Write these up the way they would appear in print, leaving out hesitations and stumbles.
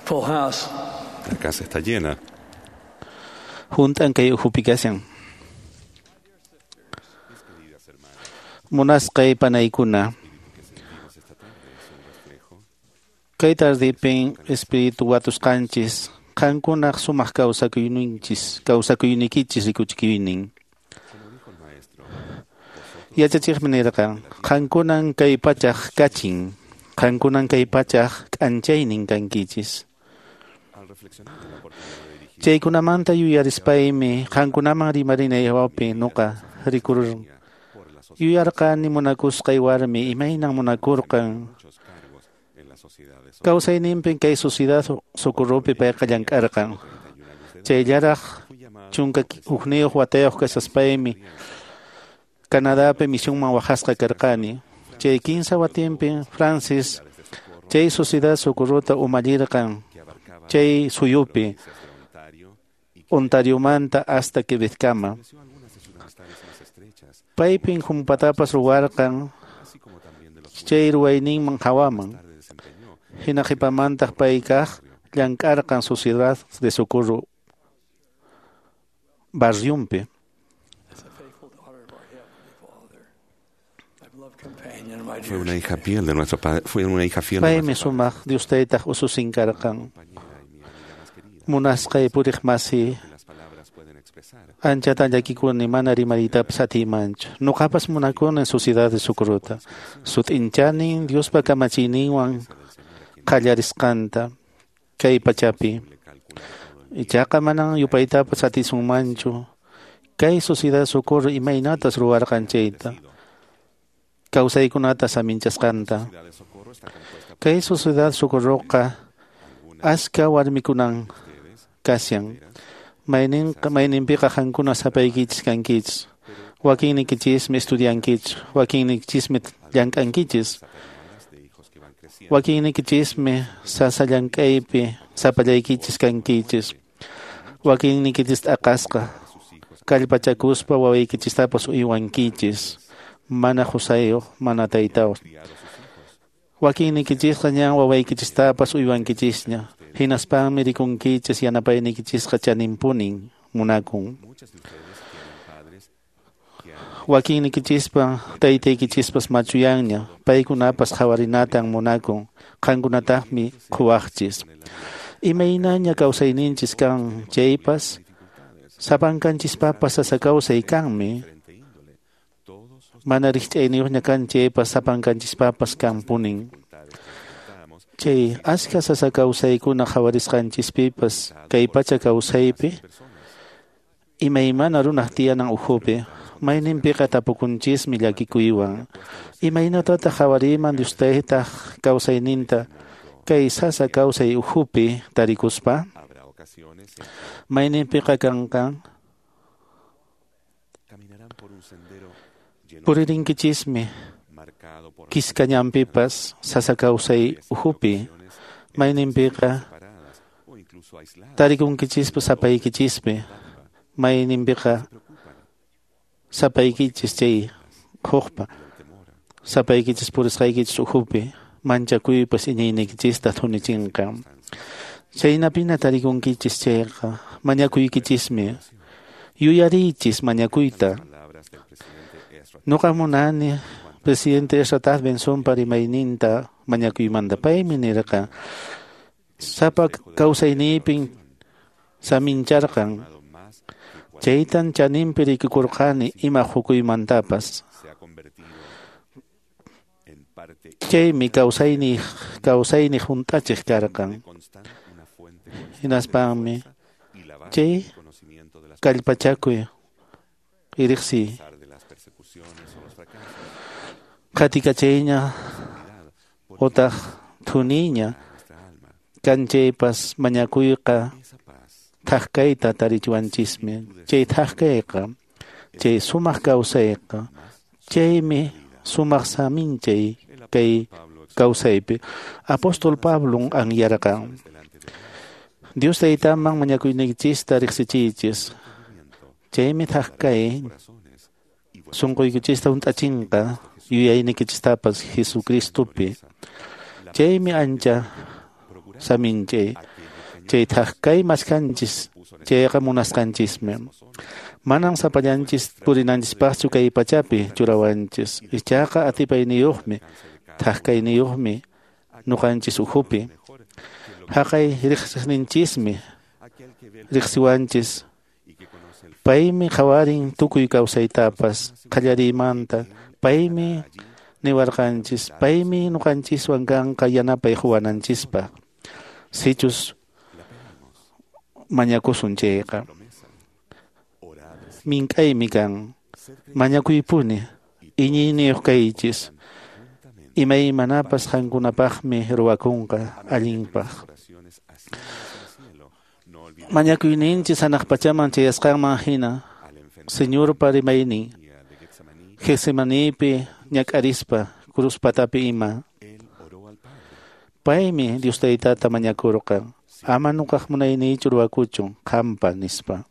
Full house. La casa está llena. Juntan kay uhupigasan. Munas kay panaykuna. Kay tardipin espiritu watus kanchis. Kankunak sumak kausakuyunikichis rikuchkiwinin. Yachachik manera kankunan kay pachak kachin. Kankunan kay pachak kanchaynin kankichis. Chaykunamanta yuyarispaymi kankunaman rimarinaywapi nuqa rikurun. Yuyarqani munakuskay warmi imaynan munakurqan. Kawsayninpin kay sociedad socorropi payqa llamk'arqan. Chayllaraq chunka ugniyuq watayuq kasaspaymi Canadapi misionman waqasqa karqani. Chay 15 watinpin Francis chay sociedad socorrota umallirqan. Chay suyupi Ontariomanta hasta Quebeckama. Paypin humpatapas ruwarqan chay ruwayninman hawaman. Hinaqipamantaq paykaq llamk'arqan sociedad de socorro barriumpi. Fue una hija fiel de nuestro padre. Fue una hija fiel de Paymi nuestro padre. sumaq Diostaytaq ususinkarqan. Munasqay puriq masi anchata llakikuni mana rimaritapas atimanchu. Nuqapas munakuni en sociedad de socorrota. Sutinchanin Diospa kamachiyninwan qallarisqanta kay pachapi. Ichaqa manan yupaytapas atisunmanchu. Kay sociedad socorro imaynatas ruwarqan chayta. Kawsaykunatas aminchasqanta. Kay sociedad socorroqa aska warmikunan kasyan. Mayninpiqa qankuna sapaykichis kankichis. Wakinnikichismi estudiankichis. Wakinnikichismi llank'ankichis. Wakinnikichismi sasa llank'aypi sapallaykichis kankichis. Wakinnikichis aqasqa. Kallpachakuspa wawaykichistapas uywankichis. Mana husayuq, mana taytawuq. Wakinnikichisqa ñan wawaykichistapas uywankichisña. Hinaspanmi rikunkichis yanapaynikichisqa chaninpunin munakun. Wakinnikichispa taytaykichispas machuyanña. Paykunapas hawarinatan munakun. Qankunataqmi quwaqchis. Imaynaña kawsayninchis kan chaypas. Sapankanchispapas sasa kawsay kanmi. Mana riqch'ayniyuqña kan chaypas sapankanchispapas kanpunin. Chay aska sasa kawsaykuna hawarisqanchispipas kay pacha kawsaypi imaymana runaq tiyanan uhupi mayninpiqa tapukunchismi llakikuywan. Imaynatataq hawariman Diostaytaq kawsayninta kay sasa kawsay uhupi tarikuspa mayninpiqa kanqan puririnkichis,mi kiskañanpipas sasa kawsay uhupi mayninpiqa tarikunkichis sapaykichispi mayninpiqa sapaykichis chay huqpa sapaykichis purisqaykichis uhupi manchakuypas iñaynikichista thunichinqa. Chaynapina tarikunkichis chayqa mañakuykichismi yuyarichis mañakuyta. Nuqa munani Presidente Esrataz Bensonpa rimayninta mañakuymanta paymi nirqa sapa kawsaynipin samincharqan chaytan chaninpi rikikurqani ima hukuymantapas. Chaymi kawsayni juntachiq karqan. Hinaspanmi chay kallpachakuy iriqsi qatikachayña utaq thuniña kanchaypas mañakuyqa thaqkayta tarichiwanchismi. Chay thaqkayqa chay sumaq kawsayqa chaymi sumaq saminchay kay kawsaypi Apóstol Pablo anyarqan. Dios taytaman mañakuynikichista riqsichichis. Chaymi thaqkay sunquykichista hunt'achinqa yuyaynikichistapas Jesucristopi. Chaymi ancha saminchay chaytaq kay maskanchis chayqa munasqanchismi. Manam sapallanchis purinanchispaqchu kay pachapi churawanchis. Ichaqa atipayniyuqmi, thaqkayniyuqmi nuqanchis uhupi. Haqay riqsiqninchismi riqsiwanchis. Paymi qawarin tukuy kawsaytapas qallarimanta. Paymi niwarqanchis. Paymi nuqanchiswan kanqa yanapay huwananchispaq. Sichus mañakusun chayqa. Mink'aymi kan. Mañakuypuni. Iñiyniyuq kaychis. Imaymanapas qankunapaqmi ruwakunqa allinpaq. Mañakuyninchis hanaq pachaman chayasqanman hina. Señorpa rimaynin. Getsemanipi ñak'arispa cruspatapi ima. Paymi Dios Taytata mañakurqa. Ama nuqaq munaynichu ruwakuchun qampa nispa.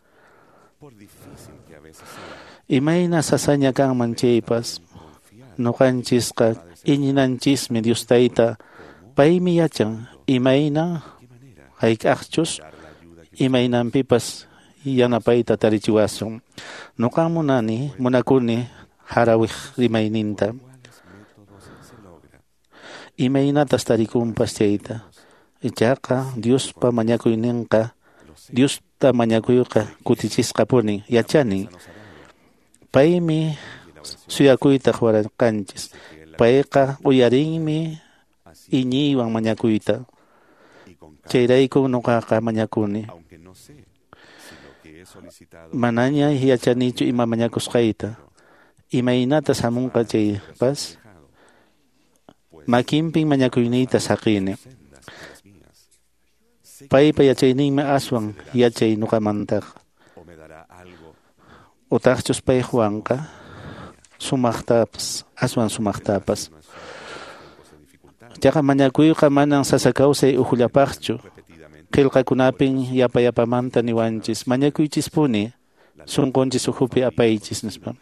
Imayna sasaña kanman chaypas. Nuqanchisqa iñinanchismi Dios Tayta. Paymi yachan imayna hayk'aqchus imaynanpipas yanapayta tarichiwasun. Nuqan munakuni harawiq rimayninta. Imaynatas tarikunpas chayta. Ichaqa Diospa mañakuyninqa Diosta mañakuyqa kutichisqa punin yachanin. Paymi suyakuyta huarqanchis. Payqa uyarinmi iñiywan mañakuyta. Chayrayku nuqaqa mañakuni. Manaña yachanichu ima mañakusqayta. Imaynatas hamunqa chaypas. Makinpin mañakuyniyta saqini. Paypa yachayninmi aswan yachay nuqamantaq. Utaqchus pay huwanqa sumaqtapas, aswan sumaqtapas. Chaqa mañakuyqa manan sasa kawsay uhullapaqchu. Qillqakunapin yapamanta niwanchis. Mañakuychispuni sunqunchis uhupi apaychis nispa.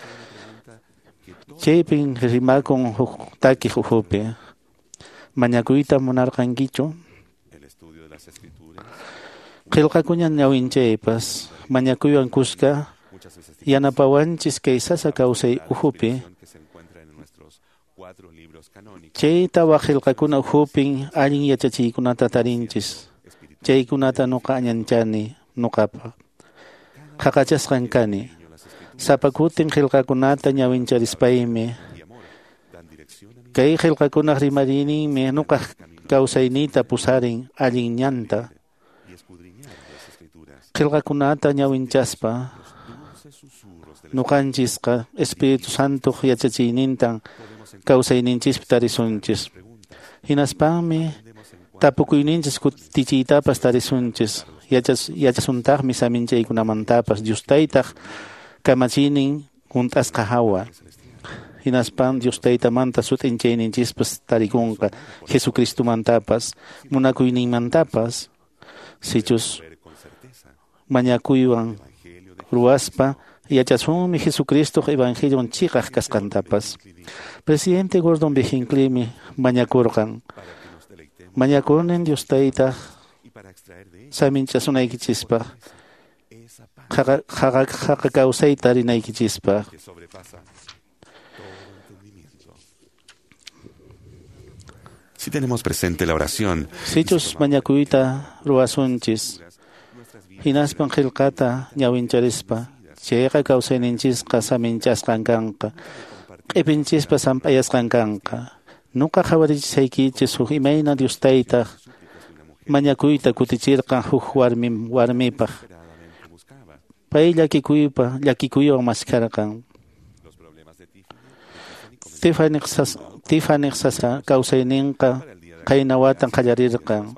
Chaypin rimakun takiq uhupi. Mañakuyta munarqankichu. Qillqakuñan ñawinchaypas. Mañakuywan kuska yanapawanchis kay sasa kawsay uhupi. Chayta qillqakuna uhupin allin yachachiykunata tarinchis. Chaykunata nuqa añanchani nuqapa. Qaqachasqan kani. Sapakutin qillqakunata ñawincharispaymi. Kay qillqakunaq rimarininmi nuqa kawsaynita pusarin allin ñanta. Qillqakunata ñawinchaspa nuqanchisqa Espiritu Santo yachachiynintan kawsayninchis tarisunchis. Hinaspanmi tapukuyninchis kutichiytapas tarisunchis. Yachasuntaqmi saminchaykunamantapas Dios Taytaq kamachinin hunt'asqa hawa. Hinaspan Dios Taytamanta sutinchayninchispas tarikunqa Jesucristumantapas munakuyninmantapas sichus mañakuywan ruwaspa yachasunmi Jesucristo Evangelion chiqaq kasqantapas. Presidente Gordon B. Hinckleymi mañakurqan. Mañakunin Dios Tayta saminchasunaykichispa qaqa kawsayta rinaykichispa. Si tenemos presente la oración, sichus mañakuyta ruwasunchis. Hinaspan qillqata ñawincharispa. Chayqa kawsayninchisqa saminchasqan kanqa. Q'ipinchispa samp'ayasqan kanqa. Nuqa qhawarichisaykichis huk imayna Dios Taytaq mañakuyta kutichirqan huk warmipaq. Pay llakikuywan maskarqan. Tiffany sasa kawsayninqa qayna watan qallarirqan.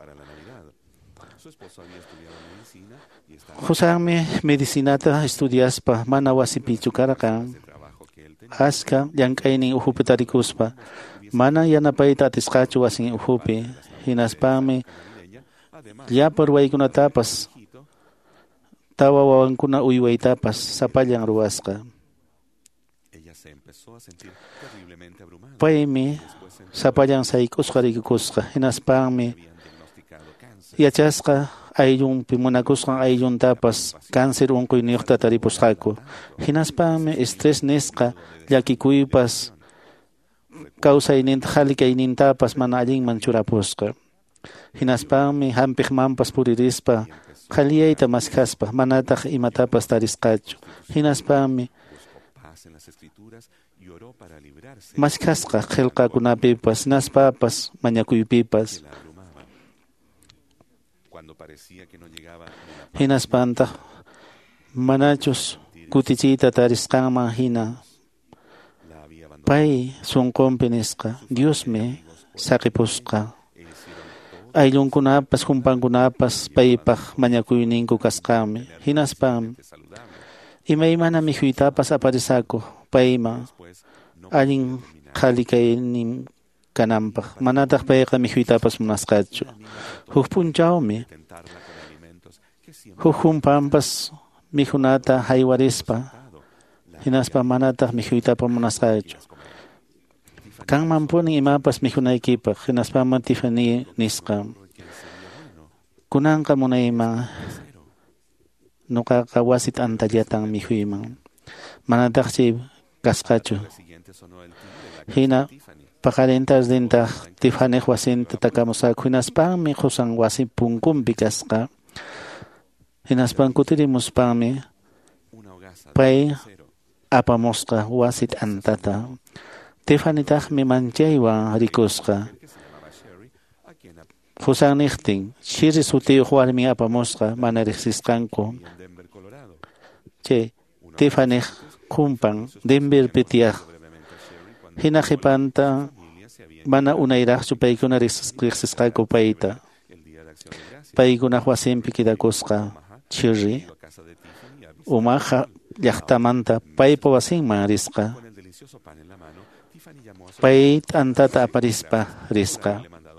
Husanmi medicinata estudiaspa mana wasipichu karqan. Aska llank'aynin uhupi tarikuspa. Mana yanapayta atisqachu wasin uhupi. Hinaspami llapa ruwaykunatapas tawa wawankuna uywaytapas sapallan ruwasqa. Paymi sapallan sayk'usqa rikukusqa. Hinaspami yachasqa ayllunpi munakusqan aylluntapas cáncer unquyniyuqta taripusqaku. Hinaspami estrés nisqa llakikuypas kawsayninta halikaynintapas mana allinman churapusqa. Hinaspami hampiqmanpas puririspa qhalliyayta maskaspa manataq imatapas tarisqachu. Hinaspami maskasqa qillqakunapipas naspapas mañakuypipas. Hinaspanta manachus kutichiyta tarisqanman hina pay sunqunpi nisqa Diosmi saqipusqa. Ayllunkunapas humpankunapas paypaq mañakuyninku kasqami. Hinaspam imaymana mikhuytapas aparisakuq payman allin qhalikaynin kananpaq. Manataq payqa mikhuytapas munasqachu. Huk punchawmi huk humpanpas mikhunata haywarispa hinaspa manataq mikhuytapas munasqachu. Kanman punin imapas mikhunaykipaq hinaspama Tiffany nisqa. Kunanqa munayman nuqaqa wasit antallatan mikhuyman. Manataqsi kasqachu. Hina paqarintas dintaq Tiffany wasinta takamusaqku hinaspami qusan wasi punkunpi kasqa. Hinaspan kutirimuspami pay apamusqa wasit antata. Tiffanytaqmi manchaywan rikusqa. Qusan niqtin shiri sutiyuq warmi apamusqa mana riqsisqanku. Chay Tiffany qumpan Denverpi tiyaq. Hina qhipanta mana unayraqchu paykuna riqsisqaku payta. Paykuna wasinpi kidakusqa chiri umaqa llaqtamanta paypa wasinman risqa. Pay antata aparispa risqa.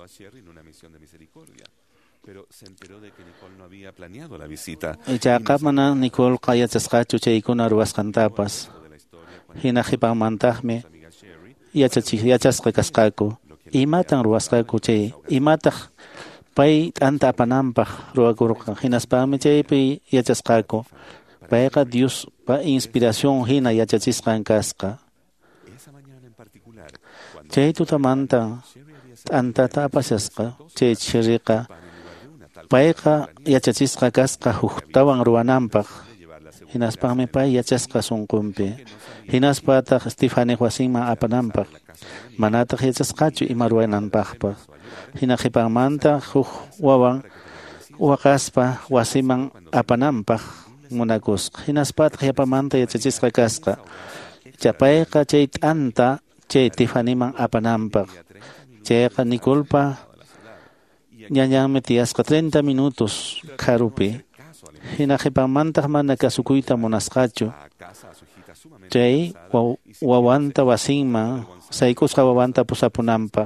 Ichaqa mana Nicole yachasqachu chaykuna ruwasqantapas. Hina qhipanmantaqmi yachasqa kasqaku. Imatan ruwasqaku chay imataq pay t'anta apananpaq ruwakurqa. Hinaspami chaypi yachasqaku. Payqa Diospa inspiración hina yachachisqan kasqa. Chay tutamanta t'antata apashasqa chay chiriqa payqa yachachisqa kasqa huktawan ruwananpaq. Hinaspami pay yachasqa sunqunpi. Hinaspataq Tiffany wasinman apananpaq. Manataq yachasqachu ima ruwananpaqpaq. Hina qhipanmanta huk wawan waqaspa wasiman apananpaq munakusqa. Hinaspataq yapamanta yachachisqa kasqa. Chapayqa chay t'anta chay Tiffanyman apananpaq. Chayqa Nicolpa ñañanmi tiyasqa 30 minutos karupi. Hina qhipanmantaq mana kasukuyta munasqachu. Chay wawanta wasinman saykusqa wawanta pusapunanpaq.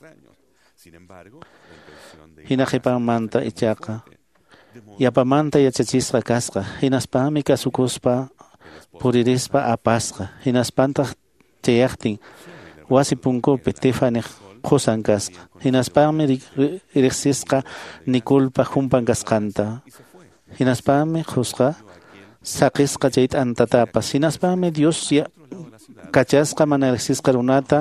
Hina qhipanmanta ichaqa yapamanta yachachisqa kasqa. Hinaspami kasukuspa puririspa apasqa. Hinaspantaq chayaqtin wasi punkupi Tiffany qusan kasqa. Hinaspami riqsisqa Nicolpa humpan kasqanta. Hinaspami qusqa saqisqa chay t'antatapas. Hinaspami Dios kachasqa mana riqsisqa runata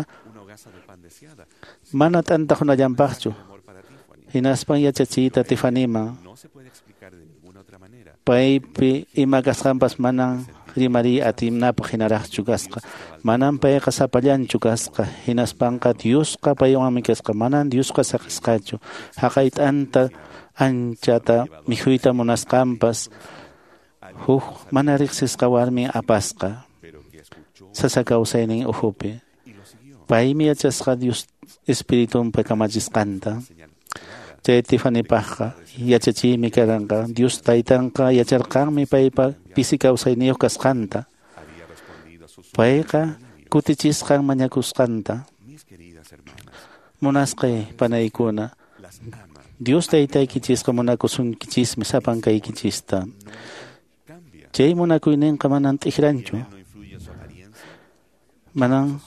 mana t'anta hunallampaqchu. Hinaspan yachachiyta Tiffanyman paypi ima kasqanpas manan rimari atimnapaq hinaraqchu kasqa. Manan payqa sapallanchu kasqa. Hinaspanqa Diosqa paywanmi kasqa. Manan Diosqa saqisqachu. Haqay t'anta anchata mikhuyta munasqanpas huk mana riqsisqa warmi apasqa. Sasa kawsaynin uhupi. Paymi yachasqa Dios Espiritunpa kamachisqanta. Chay Tiffanypaqqa yachachiymi karanqa. Dios taytanqa yacharqanmi paypa pisi kawsayniyuq kasqanta. Payqa kutichisqan mañakusqanta. Munasqay panaykuna. Dios taytaykichisqa munakusunkichismi sapankaykichista. Chay munakuyninqa manan t'ikranchu. Manan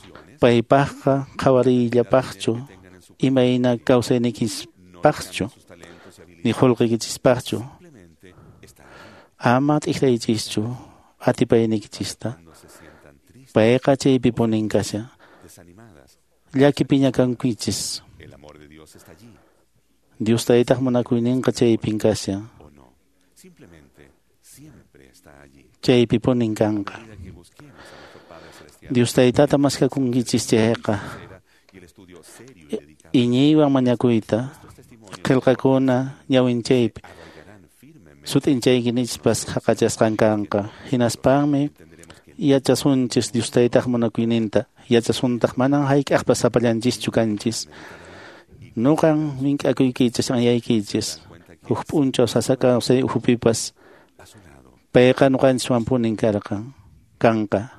paypaqqa qawariyllapaqchu. Imayna kawsaynikispaqchu. ni hulqikichispaqchu. simplemente está allí. Ama t'iklaychischu atipaynikichista. Cuando se sientan tristes, Payqa chaypi punin kasha. desanimadas, Llaki piñakankichis. el amor de Dios está allí Dios taytaq munakuyninqa chaypin kasha. o no. Simplemente siempre está allí. Chaypi punin kanqa. A medida que busquemos a nuestro Padre Celestial, Dios taytata maskakunkichis chayqa. sincera y el estudio serio y dedicado Iñiywan mañakuyta. nuestros testimonios Qillqakuna ñawin chaypi. arraigarán firmemente. Sutinchaykinichispas haqachasqan kanqa. Hinaspanmi Entenderemos que yachasunchis Dios taytaq munakuyninta. Yachasuntaq manan hayk'aqpas sapallanchis kanchis. Nuqan mink'akuykichis anyaykichis. Huk p'unchaw sasaka uhupipas a su lado payqa nuqanchiswan punin karqan kanqa.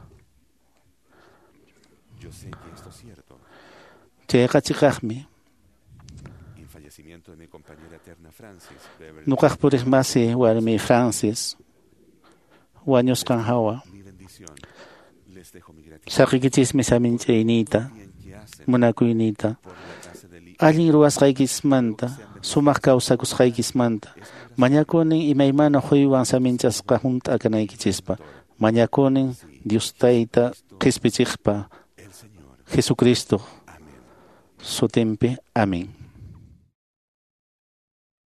yo sé que esto es cierto. Chayqa chiqaqmi. Y el fallecimiento de mi compañera eterna Francis Beverly, Nuqaq puriq masi warmi Francis wañusqan hawa. mi bendición, les dejo mi gratitud Saqikichismi saminch'ayniyta bien que hacen munakuyniyta. por la clase de Allin ruwasqaykismanta sumaq kawsakusqaykismanta mañakunin imaymana quywan saminchasqa hunt'akanaykichispa. Mañakunin Dios tayta qispichiqpa el Señor. Jesucristo Amén. sutinpi. Amén.